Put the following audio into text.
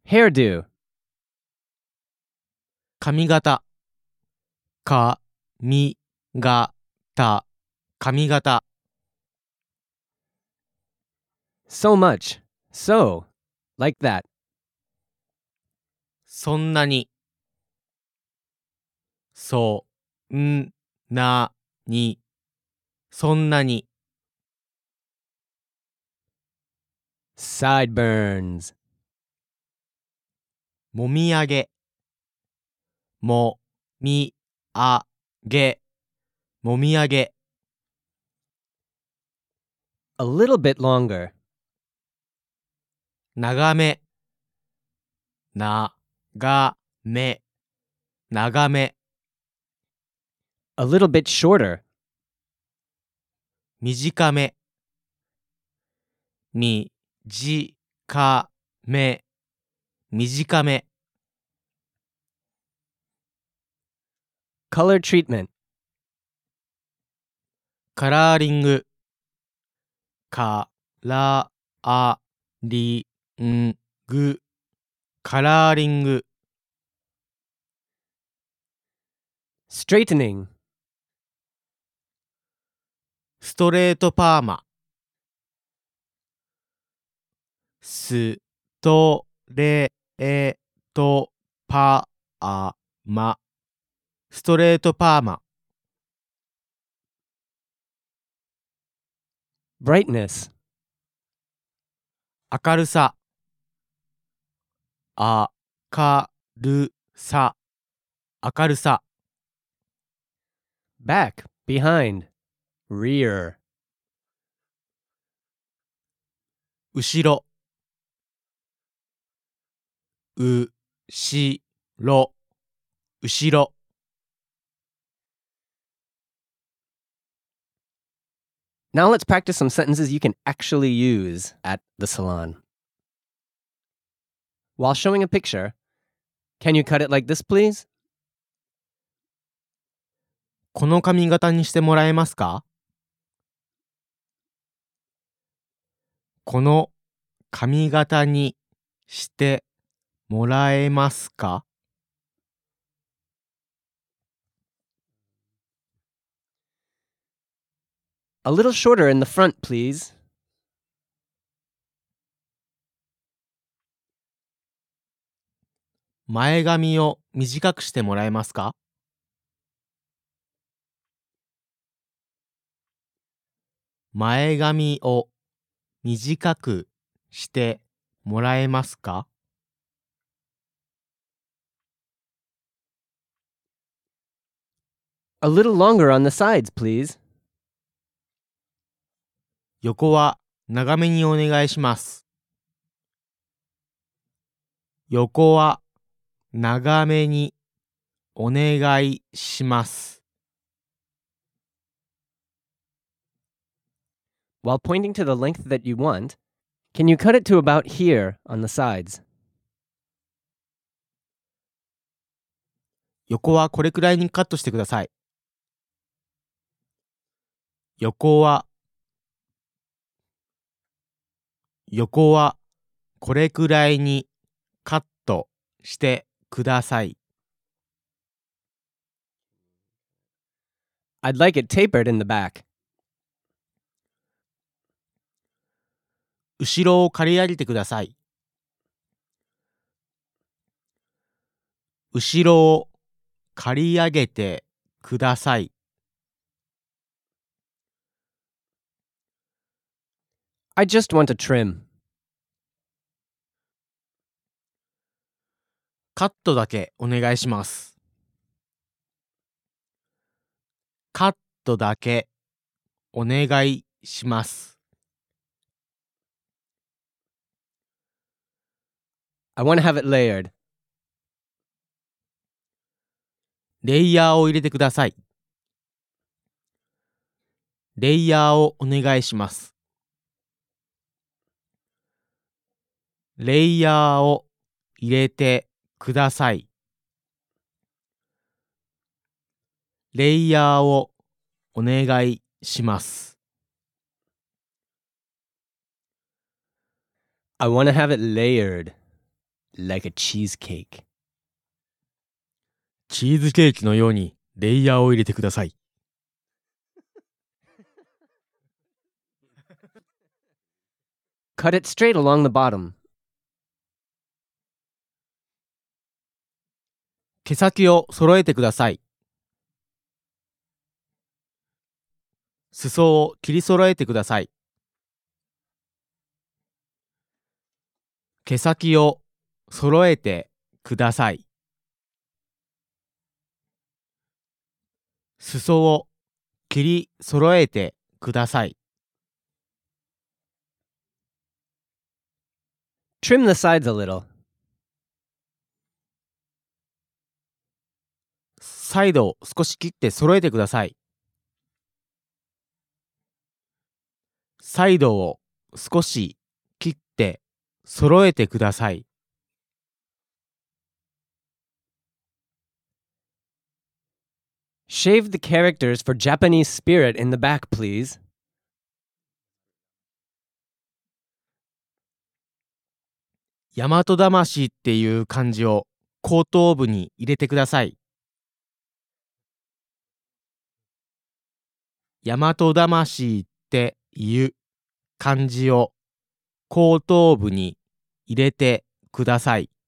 hairdo, 髪型、髪型、髪型、 so much, so, like that, そんなに、そんなに、そんなに、 sideburns, もみあげ、もみあげ、もみあげ、 a little bit longer, 長め、ながめ、長め、 a little bit shorter, 短め、みじかめ、短め、 color treatment, カラーリング、カラーリング、カラーリング、 straightening, ストレートパーマ、ストレートパーマ、ストレートパーマ、 brightness, 明るさ、明るさ、明るさ、 back, behind, rear, 後ろ、うしろ、後ろ、 Now let's practice some sentences you can actually use at the salon. While showing a picture, can you cut it like this, please? この髪型にしてもらえますか？この髪型にしてもらえますか？ A little shorter in the front, please. 前髪を短くしてもらえますか？前髪を短くしてもらえますか？ A little longer on the sides, please. 横は長めにお願いします。横は長めにお願いします。 While pointing to the length that you want, can you cut it to about here on the sides? 横はこれくらいにカットしてください。横はこれくらいにカットしてください。 I'd like it tapered in the back. 後ろを刈り上げてください。後ろを刈り上げてください。 I just want a trim. カットだけお願いします。カットだけお願いします。 I want to have it layered. レイヤーを入れてください。レイヤーをお願いします。レイヤーを入れてください。レイヤーをお願いします。 I want to have it layered. like a cheesecake. チーズケーキのようにレイヤーを入れてください。 Cut it straight along the bottom. 毛先を揃えてください。裾を切り揃えてください。毛先を揃えてください。裾を切り揃えてください。 Trim the sides a little. サイドを少し切って揃えてください。サイドを少し切って揃えてください。 Shave the characters for Japanese spirit in the back, please. 大和魂っていう漢字を後頭部に入れてください。大和魂っていう漢字を後頭部に入れてください。